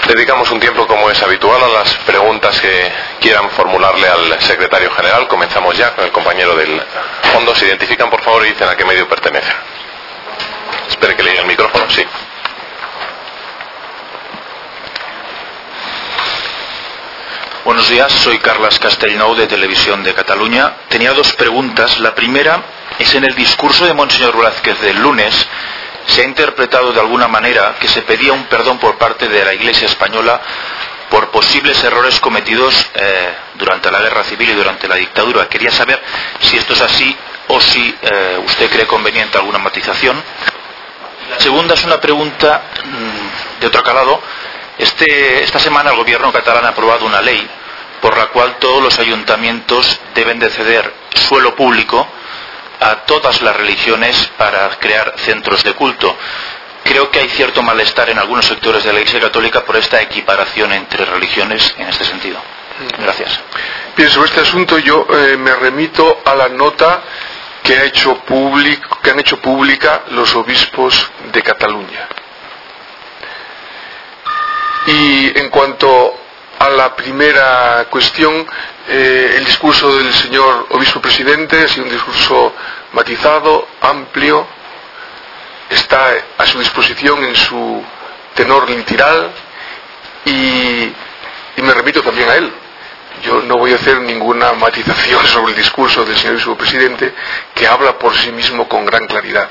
Dedicamos un tiempo, como es habitual, a las preguntas que quieran formularle al secretario general. Comenzamos ya con el compañero del fondo. Se identifican, por favor, y dicen a qué medio pertenecen. Espere que le llegue el micrófono, sí. Buenos días, soy Carles Castellnou, de Televisión de Cataluña. Tenía dos preguntas. La primera es: en el discurso de Monseñor Blázquez del lunes se ha interpretado de alguna manera que se pedía un perdón por parte de la Iglesia española por posibles errores cometidos durante la guerra civil y durante la dictadura. Quería saber si esto es así o si usted cree conveniente alguna matización. La segunda es una pregunta de otro calado. Esta semana el gobierno catalán ha aprobado una ley por la cual todos los ayuntamientos deben de ceder suelo público a todas las religiones para crear centros de culto. Creo que hay cierto malestar en algunos sectores de la Iglesia Católica por esta equiparación entre religiones en este sentido. Gracias. Bien, sobre este asunto yo me remito a la nota que han hecho pública los obispos de Cataluña. Y en cuanto a la primera cuestión, el discurso del señor obispo presidente ha sido un discurso matizado, amplio, está a su disposición en su tenor literal y me remito también a él. Yo no voy a hacer ninguna matización sobre el discurso del señor obispo presidente, que habla por sí mismo con gran claridad.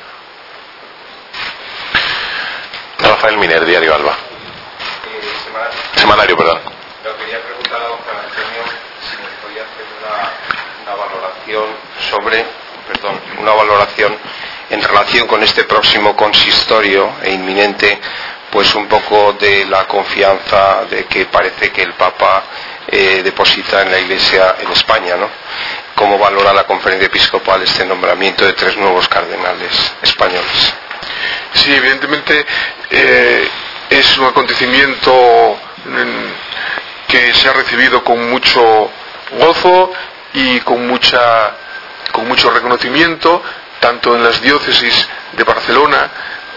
Rafael Miner, Diario Alba. Semanario, perdón. Lo quería preguntar a don Juan Antonio si nos podía hacer una valoración en relación con este próximo consistorio inminente, pues un poco de la confianza de que parece que el Papa deposita en la Iglesia en España, ¿no? ¿Cómo valora la Conferencia Episcopal este nombramiento de 3 nuevos cardenales españoles? Sí, evidentemente es un acontecimiento que se ha recibido con mucho gozo y con mucho reconocimiento, tanto en las diócesis de Barcelona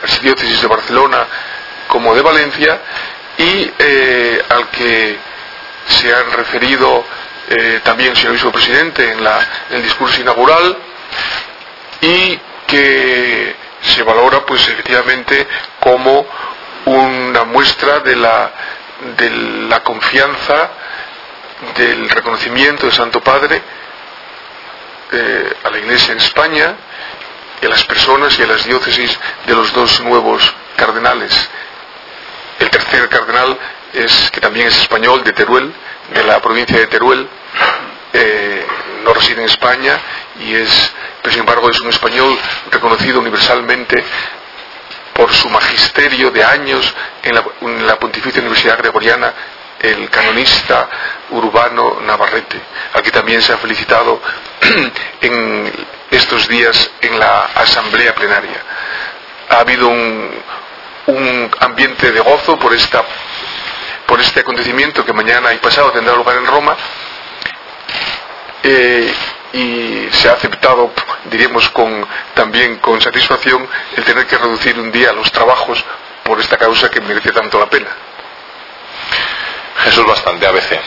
como de Valencia, y al que se han referido también el señor obispo presidente en el discurso inaugural, y que se valora pues efectivamente como una muestra de la confianza, del reconocimiento del Santo Padre a la Iglesia en España, y a las personas y a las diócesis de los 2 nuevos cardenales. El tercer cardenal, que también es español, de Teruel, de la provincia de Teruel, no reside en España, pero sin embargo es un español reconocido universalmente por su magisterio de años en la Pontificia Universidad Gregoriana, el canonista Urbano Navarrete, al que también se ha felicitado en estos días en la asamblea plenaria. Ha habido un ambiente de gozo por este acontecimiento que mañana y pasado tendrá lugar en Roma, y se ha aceptado, diríamos también con satisfacción, el tener que reducir un día los trabajos por esta causa que merece tanto la pena. Jesús Bastante, ABC.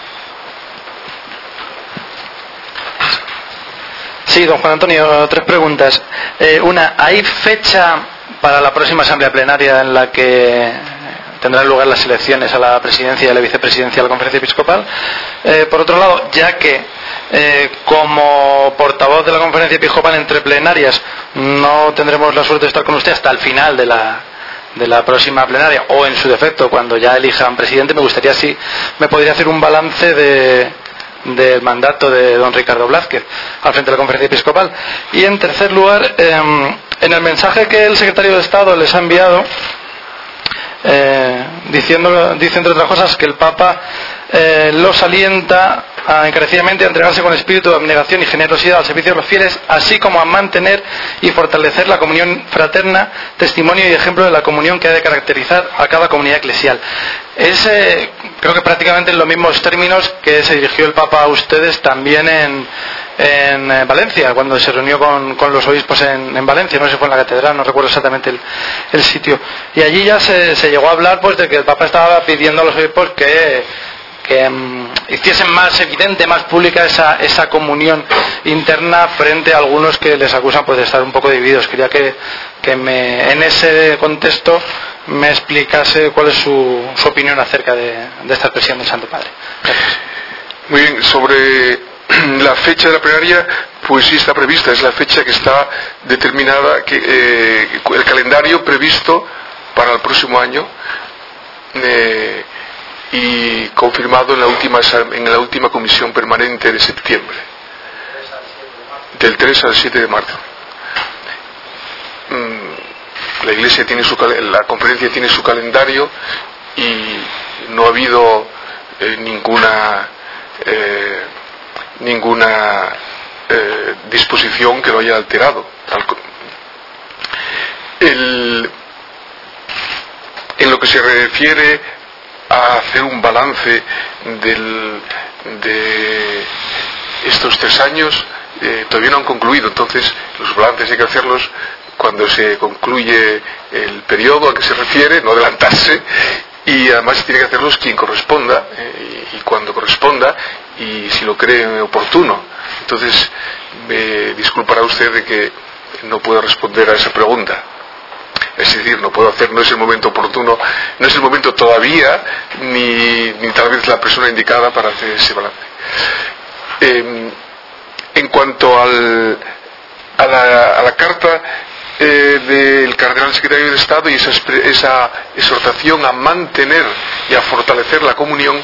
Sí, don Juan Antonio, 3 preguntas. Una, ¿hay fecha para la próxima asamblea plenaria en la que tendrán lugar las elecciones a la presidencia y a la vicepresidencia de la Conferencia Episcopal? Por otro lado, ya que como portavoz de la Conferencia Episcopal entre plenarias no tendremos la suerte de estar con usted hasta el final de la próxima plenaria, o en su defecto cuando ya elijan presidente, me gustaría si me podría hacer un balance del mandato de don Ricardo Blázquez al frente de la Conferencia Episcopal. Y en tercer lugar, en el mensaje que el secretario de Estado les ha enviado, dice entre otras cosas que el Papa los alienta encarecidamente a entregarse con espíritu de abnegación y generosidad al servicio de los fieles, así como a mantener y fortalecer la comunión fraterna, testimonio y ejemplo de la comunión que ha de caracterizar a cada comunidad eclesial. Creo que prácticamente en los mismos términos que se dirigió el Papa a ustedes también en Valencia, cuando se reunió con los obispos en Valencia, no sé si fue en la catedral, no recuerdo exactamente el sitio, y allí ya se llegó a hablar pues de que el Papa estaba pidiendo a los obispos que hiciesen más evidente, más pública esa comunión interna frente a algunos que les acusan pues de estar un poco divididos. Quería que en ese contexto me explicase cuál es su opinión acerca de esta expresión del Santo Padre. Gracias. Muy bien, sobre la fecha de la plenaria, pues sí está prevista, es la fecha que está determinada, el calendario previsto para el próximo año y confirmado en la última comisión permanente de septiembre, del 3 al 7 de marzo. La Iglesia tiene la conferencia tiene su calendario y no ha habido ninguna disposición que lo haya alterado. En lo que se refiere a hacer un balance de estos 3 años, todavía no han concluido, entonces los balances hay que hacerlos cuando se concluye el periodo al que se refiere, no adelantarse, y además tiene que hacerlos quien corresponda y cuando corresponda y si lo cree oportuno. Entonces me disculpará usted de que no pueda responder a esa pregunta. Es decir, no es el momento oportuno, no es el momento todavía, ni tal vez la persona indicada para hacer ese balance. En cuanto a la carta del cardenal secretario de Estado y esa exhortación a mantener y a fortalecer la comunión,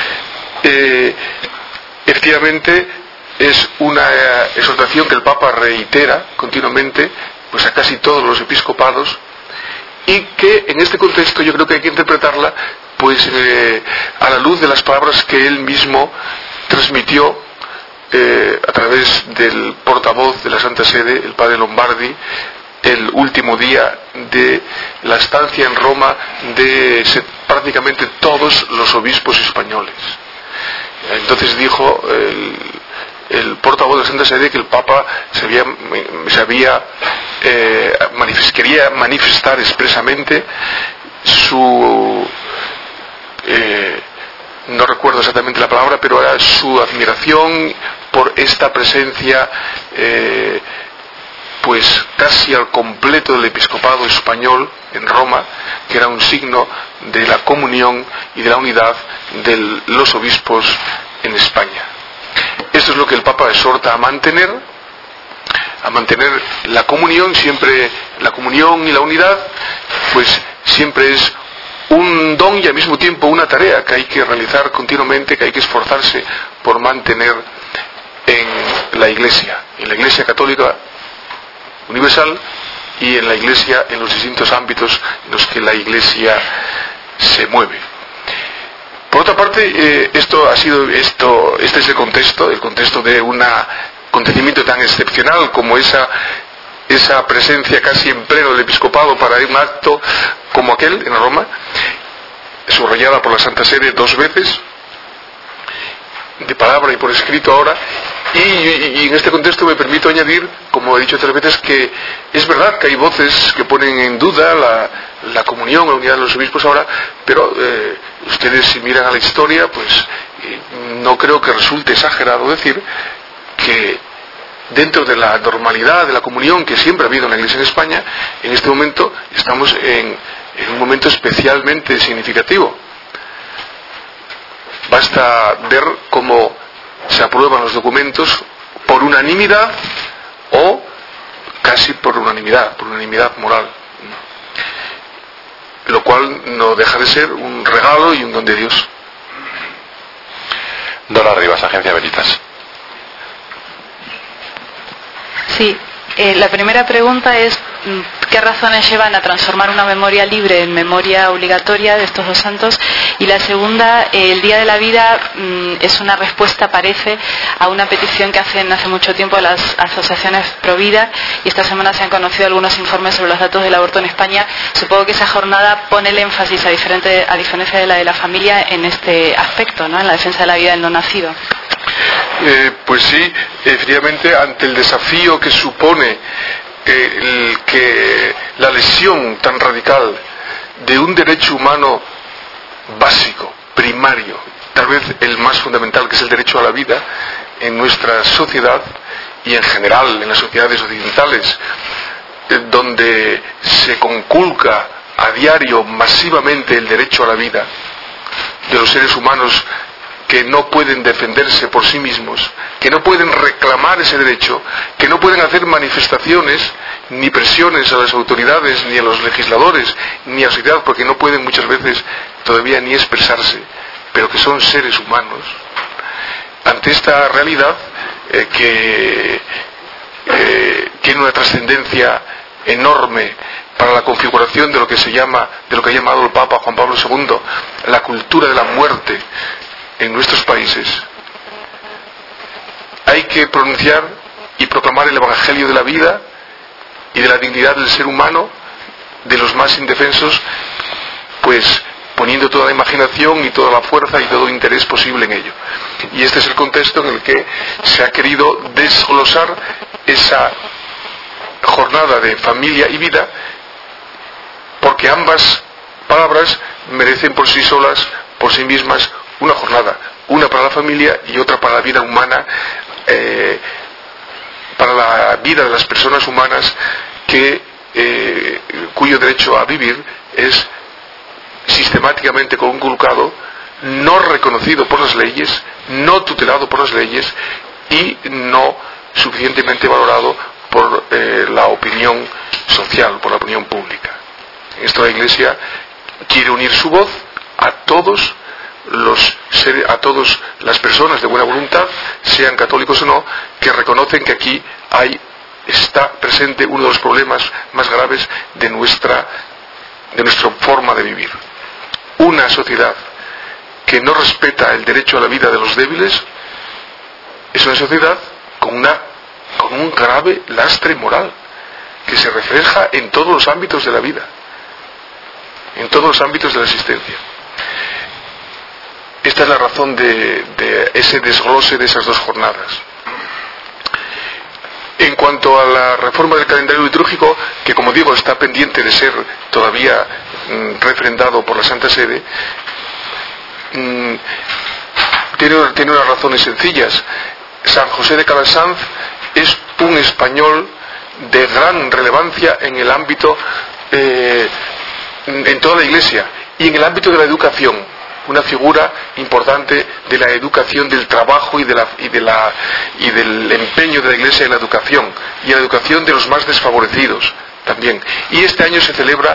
efectivamente es una exhortación que el Papa reitera continuamente pues a casi todos los episcopados, y que en este contexto yo creo que hay que interpretarla pues a la luz de las palabras que él mismo transmitió a través del portavoz de la Santa Sede, el padre Lombardi, el último día de la estancia en Roma de prácticamente todos los obispos españoles. Entonces dijo el portavoz de la Santa Sede que el Papa quería manifestar expresamente su no recuerdo exactamente la palabra, pero era su admiración por esta presencia pues casi al completo del episcopado español en Roma, que era un signo de la comunión y de la unidad de los obispos en España. Esto es lo que el Papa exhorta a mantener la comunión. Siempre la comunión y la unidad pues siempre es un don y al mismo tiempo una tarea que hay que realizar continuamente, que hay que esforzarse por mantener en la Iglesia católica universal y en la Iglesia en los distintos ámbitos en los que la Iglesia se mueve. Por otra parte, este es el contexto de un acontecimiento tan excepcional como esa presencia casi en pleno del episcopado para un acto como aquel en Roma, subrayada por la Santa Sede 2 veces, de palabra y por escrito ahora, y en este contexto me permito añadir, como he dicho 3 veces, que es verdad que hay voces que ponen en duda la comunión, la unidad de los obispos ahora, pero ustedes si miran a la historia, pues no creo que resulte exagerado decir que dentro de la normalidad de la comunión que siempre ha habido en la Iglesia en España, en este momento estamos en un momento especialmente significativo. Basta ver cómo se aprueban los documentos por unanimidad o casi por unanimidad moral, lo cual no deja de ser un regalo y un don de Dios. Dora Rivas, Agencia Veritas. Sí, la primera pregunta es ¿qué razones llevan a transformar una memoria libre en memoria obligatoria de estos 2 santos? Y la segunda, el Día de la Vida es una respuesta, parece, a una petición que hacen hace mucho tiempo las asociaciones pro vida, y esta semana se han conocido algunos informes sobre los datos del aborto en España. Supongo que esa jornada pone el énfasis, a diferencia de la familia, en este aspecto, ¿no?, en la defensa de la vida del no nacido. Pues sí, efectivamente, ante el desafío que supone que la lesión tan radical de un derecho humano básico, primario, tal vez el más fundamental, que es el derecho a la vida, en nuestra sociedad y en general en las sociedades occidentales, donde se conculca a diario masivamente el derecho a la vida de los seres humanos que no pueden defenderse por sí mismos, que no pueden reclamar ese derecho, que no pueden hacer manifestaciones ni presiones a las autoridades, ni a los legisladores, ni a la sociedad, porque no pueden muchas veces todavía ni expresarse, pero que son seres humanos. Ante esta realidad que tiene una trascendencia enorme para la configuración de lo que se llama, de lo que ha llamado el Papa Juan Pablo II, la cultura de la muerte en nuestros países, hay que pronunciar y proclamar el Evangelio de la vida y de la dignidad del ser humano, de los más indefensos, pues poniendo toda la imaginación y toda la fuerza y todo el interés posible en ello. Y este es el contexto en el que se ha querido desglosar esa jornada de familia y vida, porque ambas palabras merecen por sí solas, por sí mismas, una jornada, una para la familia y otra para la vida humana, para la vida de las personas humanas cuyo derecho a vivir es sistemáticamente conculcado, no reconocido por las leyes, no tutelado por las leyes y no suficientemente valorado por la opinión social, por la opinión pública. En esto la Iglesia quiere unir su voz a todas las personas de buena voluntad, sean católicos o no, que reconocen que aquí está presente uno de los problemas más graves de nuestra forma de vivir. Una sociedad que no respeta el derecho a la vida de los débiles es una sociedad con un grave lastre moral que se refleja en todos los ámbitos de la vida, en todos los ámbitos de la existencia. Esta es la razón de ese desglose de esas dos jornadas. En cuanto a la reforma del calendario litúrgico, que como digo está pendiente de ser todavía refrendado por la Santa Sede, tiene unas razones sencillas. San José de Calasanz es un español de gran relevancia en el ámbito, en toda la Iglesia y en el ámbito de la educación. Una figura importante de la educación, del trabajo y del empeño de la Iglesia en la educación y en la educación de los más desfavorecidos también. Y este año se celebra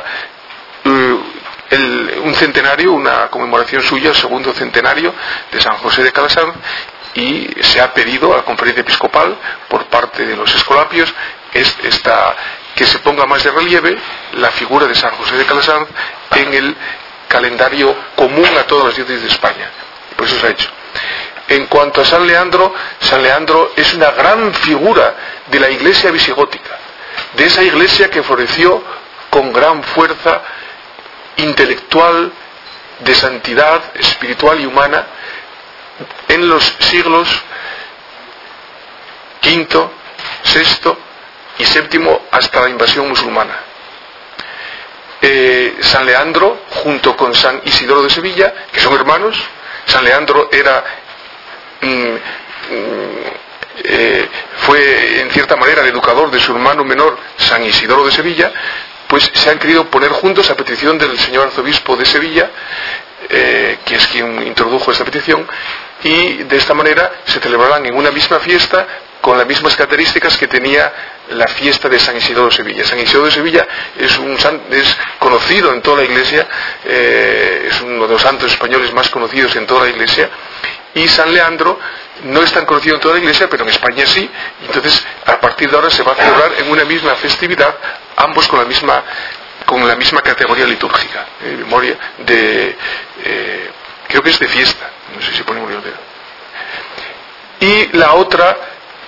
un centenario, una conmemoración suya, el segundo centenario de San José de Calasanz, y se ha pedido a la Conferencia Episcopal por parte de los escolapios que se ponga más de relieve la figura de San José de Calasanz en el calendario común a todas las diócesis de España. Por eso se ha hecho. En cuanto a San Leandro es una gran figura de la Iglesia visigótica, de esa Iglesia que floreció con gran fuerza intelectual, de santidad espiritual y humana en los siglos V, VI y VII hasta la invasión musulmana. San Leandro, junto con San Isidoro de Sevilla, que son hermanos. San Leandro fue en cierta manera el educador de su hermano menor, San Isidoro de Sevilla. Pues se han querido poner juntos a petición del señor arzobispo de Sevilla, que es quien introdujo esta petición, y de esta manera se celebrarán en una misma fiesta con las mismas características que tenía la fiesta de San Isidoro de Sevilla. San Isidoro de Sevilla es conocido en toda la Iglesia, es uno de los santos españoles más conocidos en toda la Iglesia, y San Leandro no es tan conocido en toda la Iglesia, pero en España sí. Entonces, a partir de ahora se va a celebrar en una misma festividad, ambos con la misma categoría litúrgica, memoria de, creo que es de fiesta, no sé si ponemos el dedo. Y la otra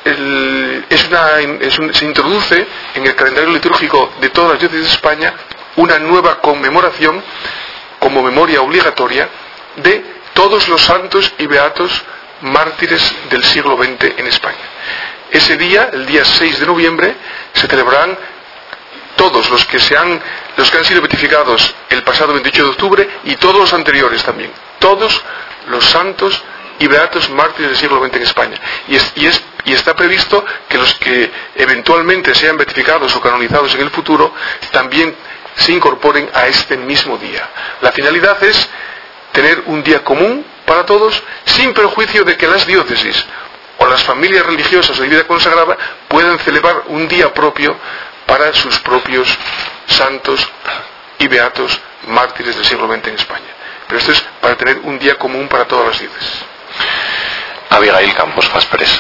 se introduce en el calendario litúrgico de todas las diócesis de España una nueva conmemoración como memoria obligatoria de todos los santos y beatos mártires del siglo XX en España. Ese día, el día 6 de noviembre, se celebrarán todos los que han sido beatificados el pasado 28 de octubre y todos los anteriores también. Todos los santos y beatos mártires del siglo XX en España. Y está previsto que los que eventualmente sean beatificados o canonizados en el futuro también se incorporen a este mismo día. La finalidad es tener un día común para todos, sin perjuicio de que las diócesis o las familias religiosas de vida consagrada puedan celebrar un día propio para sus propios santos y beatos mártires del siglo XX en España. Pero esto es para tener un día común para todas las diócesis. Abigail Campos Fasperes.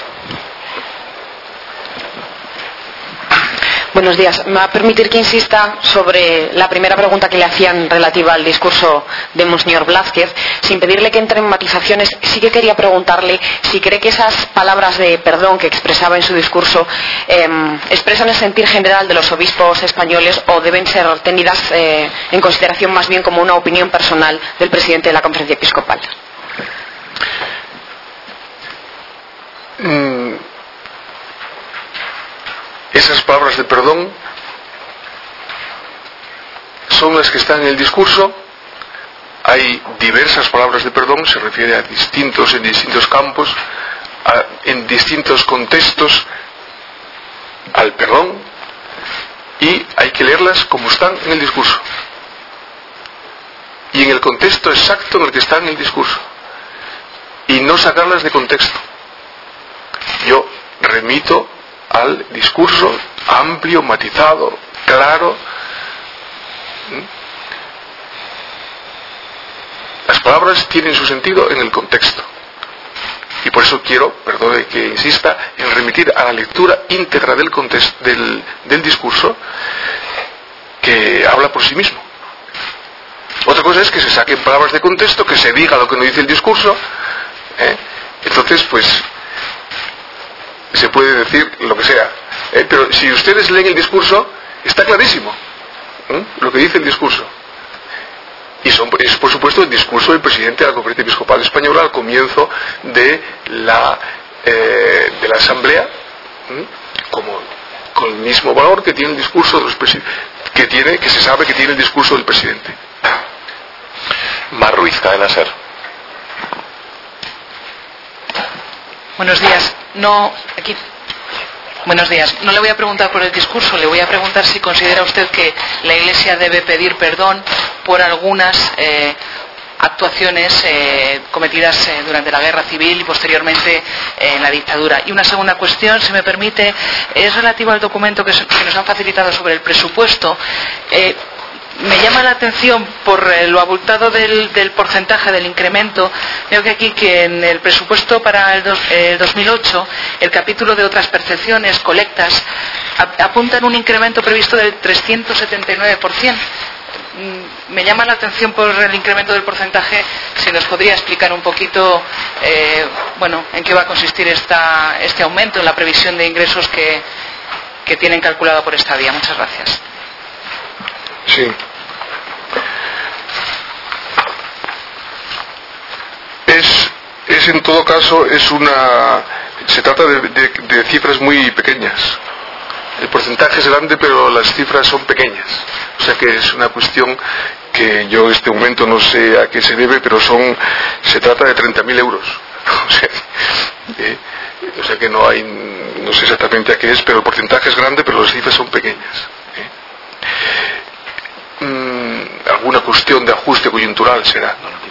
Buenos días. Me va a permitir que insista sobre la primera pregunta que le hacían relativa al discurso de Monseñor Blázquez. Sin pedirle que entre en matizaciones, sí que quería preguntarle si cree que esas palabras de perdón que expresaba en su discurso expresan el sentir general de los obispos españoles o deben ser tenidas en consideración más bien como una opinión personal del presidente de la Conferencia Episcopal. Esas palabras de perdón son las que están en el discurso. Hay diversas palabras de perdón, se refiere en distintos campos, en distintos contextos al perdón, y hay que leerlas como están en el discurso y en el contexto exacto en el que están en el discurso, y no sacarlas de contexto. Yo remito al discurso amplio, matizado, claro. Las palabras tienen su sentido en el contexto, y por eso quiero, perdone que insista, en remitir a la lectura íntegra del contexto del discurso, que habla por sí mismo. Otra cosa es que se saquen palabras de contexto, que se diga lo que no dice el discurso, entonces pues se puede decir lo que sea, pero si ustedes leen el discurso, está clarísimo lo que dice el discurso, y es por supuesto el discurso del presidente de la Conferencia Episcopal Española al comienzo de la asamblea, con el mismo valor que tiene el discurso de los que se sabe que tiene el discurso del presidente. Mar Ruiz, Cadena SER. Buenos días. Buenos días. No le voy a preguntar por el discurso, le voy a preguntar si considera usted que la Iglesia debe pedir perdón por algunas actuaciones cometidas durante la guerra civil y posteriormente en la dictadura. Y una segunda cuestión, si me permite, es relativa al documento que nos han facilitado sobre el presupuesto. Me llama la atención por lo abultado del porcentaje del incremento. Veo que aquí que en el presupuesto para el 2008 el capítulo de otras percepciones, colectas, apuntan un incremento previsto del 379%. Me llama la atención por el incremento del porcentaje. Si nos podría explicar un poquito en qué va a consistir este aumento en la previsión de ingresos que tienen calculado por esta vía. Muchas gracias. Sí. Es en todo caso, se trata de cifras muy pequeñas. El porcentaje es grande, pero las cifras son pequeñas. O sea que es una cuestión que yo en este momento no sé a qué se debe, pero se trata de 30.000 euros. O sea que no sé exactamente a qué es, pero el porcentaje es grande, pero las cifras son pequeñas. Alguna cuestión de ajuste coyuntural será.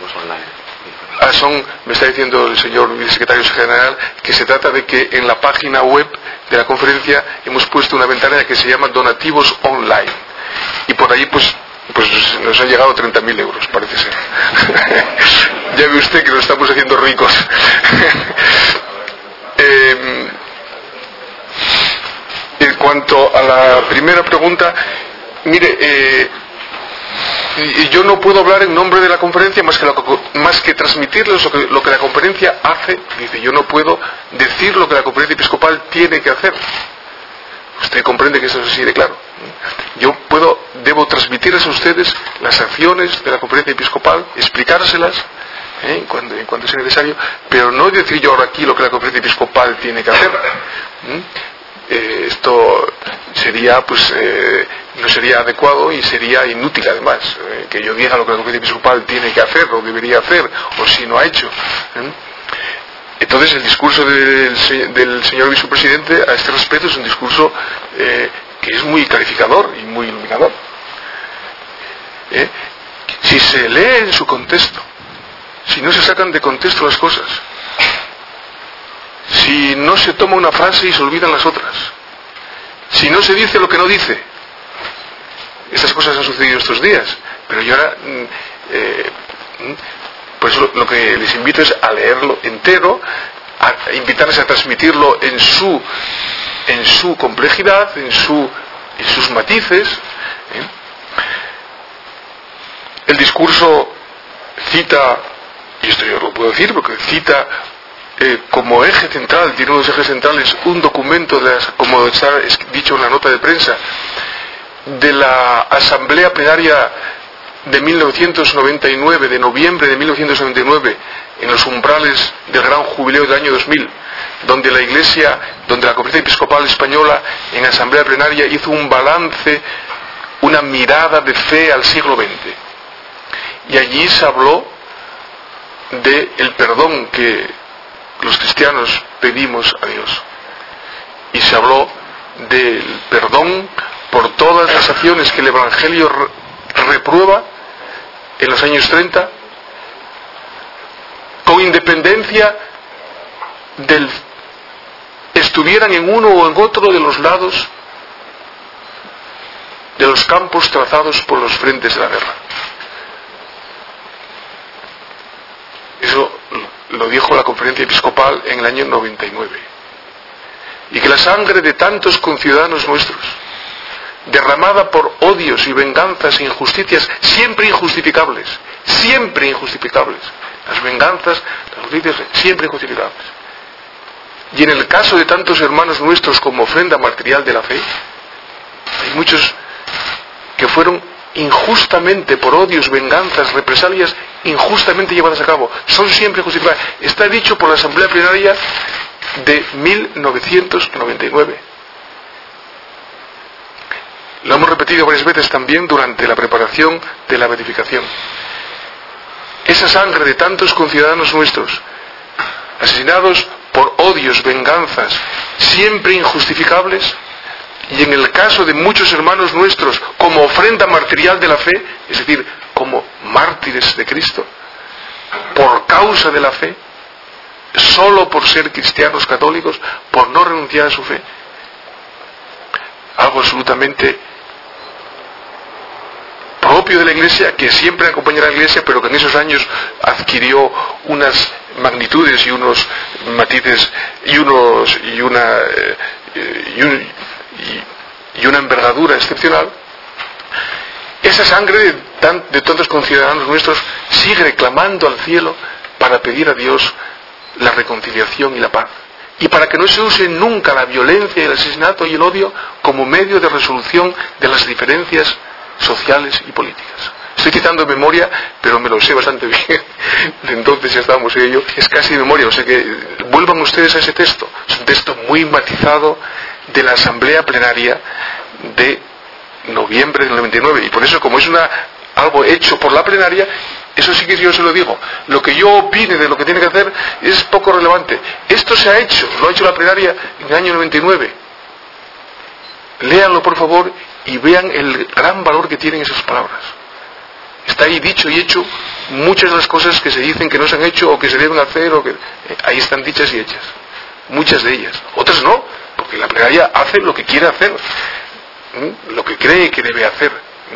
Me está diciendo el señor vicesecretario general que se trata de que en la página web de la conferencia hemos puesto una ventana que se llama donativos online, y por ahí pues nos han llegado 30.000 euros, parece ser. Ya ve usted que nos estamos haciendo ricos. En cuanto a la primera pregunta, mire, yo no puedo hablar en nombre de la conferencia más que transmitirles lo que la conferencia hace. Dice, yo no puedo decir lo que la conferencia episcopal tiene que hacer. Usted comprende que eso es así de claro. Yo debo transmitirles a ustedes las acciones de la conferencia episcopal, explicárselas, en cuanto sea necesario, pero no decir yo ahora aquí lo que la conferencia episcopal tiene que hacer. Esto sería, pues, no sería adecuado y sería inútil además, que yo diga lo que la conferencia episcopal tiene que hacer o debería hacer, o si no ha hecho. Entonces el discurso del señor vicepresidente a este respecto es un discurso que es muy clarificador y muy iluminador. Si se lee en su contexto, si no se sacan de contexto las cosas, si no se toma una frase y se olvidan las otras, si no se dice lo que no dice, estas cosas han sucedido estos días, pero yo ahora pues lo que les invito es a leerlo entero, a invitarles a transmitirlo en su complejidad, en sus matices. El discurso cita, y esto yo lo puedo decir porque cita como eje central, tiene unos ejes centrales, un documento como está dicho en la nota de prensa, de la Asamblea Plenaria de 1999, de noviembre de 1999, en los umbrales del gran jubileo del año 2000, donde la Iglesia, donde la Conferencia Episcopal Española en Asamblea Plenaria hizo un balance, una mirada de fe al siglo XX. Y allí se habló del perdón que los cristianos pedimos a Dios. Y se habló del perdón por todas las acciones que el Evangelio reprueba en los años 30, con independencia estuvieran en uno o en otro de los lados de los campos trazados por los frentes de la guerra. Eso lo dijo la Conferencia Episcopal en el año 99. Y que la sangre de tantos conciudadanos nuestros, derramada por odios y venganzas e injusticias siempre injustificables, las venganzas, las justicias siempre injustificables, y en el caso de tantos hermanos nuestros como ofrenda material de la fe, hay muchos que fueron injustamente, por odios, venganzas, represalias, injustamente llevadas a cabo, son siempre justificadas. Está dicho por la Asamblea Plenaria de 1999. Lo hemos repetido varias veces también durante la preparación de la beatificación. Esa sangre de tantos conciudadanos nuestros, asesinados por odios, venganzas, siempre injustificables, y en el caso de muchos hermanos nuestros, como ofrenda material de la fe, es decir, como mártires de Cristo, por causa de la fe, solo por ser cristianos católicos, por no renunciar a su fe. Algo absolutamente propio de la Iglesia, que siempre acompaña a la Iglesia, pero que en esos años adquirió unas magnitudes y unos matices y una envergadura excepcional. Esa sangre de tantos conciudadanos nuestros sigue clamando al cielo para pedir a Dios la reconciliación y la paz, y para que no se use nunca la violencia, el asesinato y el odio como medio de resolución de las diferencias sociales y políticas. Estoy citando de memoria, pero me lo sé bastante bien, de entonces ya estábamos en ello, es casi de memoria, o sea que vuelvan ustedes a ese texto. Es un texto muy matizado de la Asamblea Plenaria de noviembre del 99, y por eso, como es algo hecho por la plenaria, eso sí que yo se lo digo. Lo que yo opine de lo que tiene que hacer es poco relevante. Esto se ha hecho, lo ha hecho la plenaria en el año 99. Léanlo, por favor, y vean el gran valor que tienen esas palabras. Está ahí dicho y hecho muchas de las cosas que se dicen que no se han hecho o que se deben hacer, ahí están dichas y hechas. Muchas de ellas. Otras no, porque la plenaria hace lo que quiere hacer, lo que cree que debe hacer.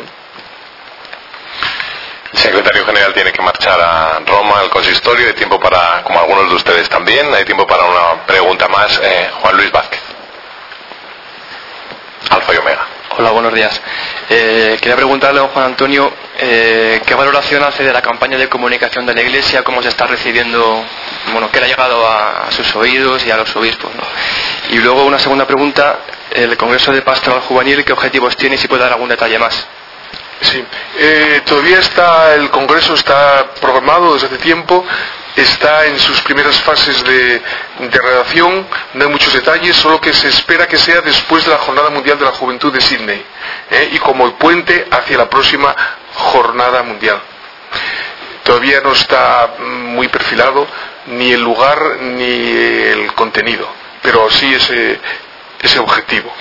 El secretario general tiene que marchar a Roma, al consistorio. Hay tiempo para, como algunos de ustedes también, hay tiempo para una pregunta más. Juan Luis Vázquez, Alfa y Omega. Hola, buenos días. Quería preguntarle a don Juan Antonio qué valoración hace de la campaña de comunicación de la Iglesia, cómo se está recibiendo, qué le ha llegado a sus oídos y a los obispos, ¿no? Y luego una segunda pregunta, el Congreso de Pastoral Juvenil, ¿qué objetivos tiene y si puede dar algún detalle más? Sí, todavía el Congreso está programado desde hace tiempo, está en sus primeras fases de redacción, no hay muchos detalles, solo que se espera que sea después de la Jornada Mundial de la Juventud de Sídney, y como el puente hacia la próxima Jornada Mundial. Todavía no está muy perfilado ni el lugar ni el contenido, pero sí ese objetivo.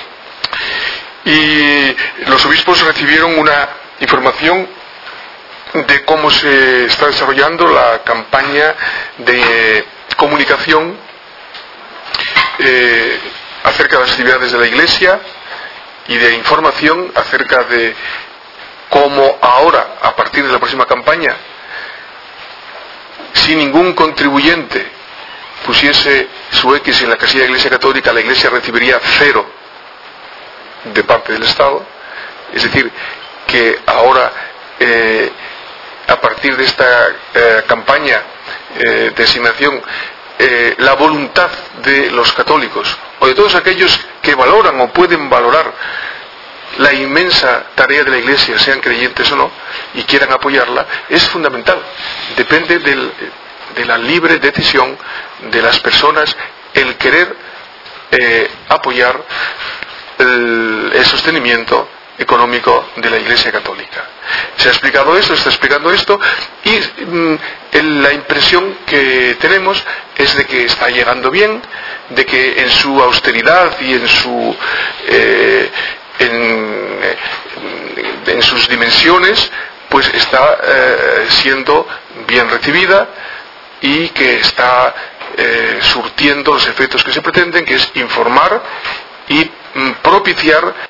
Y los obispos recibieron una información de cómo se está desarrollando la campaña de comunicación acerca de las actividades de la Iglesia y de información acerca de cómo ahora, a partir de la próxima campaña, si ningún contribuyente pusiese su X en la casilla de Iglesia Católica, la Iglesia recibiría 0 de parte del Estado. Es decir, que ahora a partir de esta campaña de asignación, la voluntad de los católicos o de todos aquellos que valoran o pueden valorar la inmensa tarea de la Iglesia, sean creyentes o no, y quieran apoyarla, es fundamental. Depende de la libre decisión de las personas el querer apoyar el sostenimiento económico de la Iglesia Católica. Se ha explicado esto, está explicando esto, y la impresión que tenemos es de que está llegando bien, de que en su austeridad y en sus dimensiones, pues está siendo bien recibida y que está surtiendo los efectos que se pretenden, que es informar y propiciar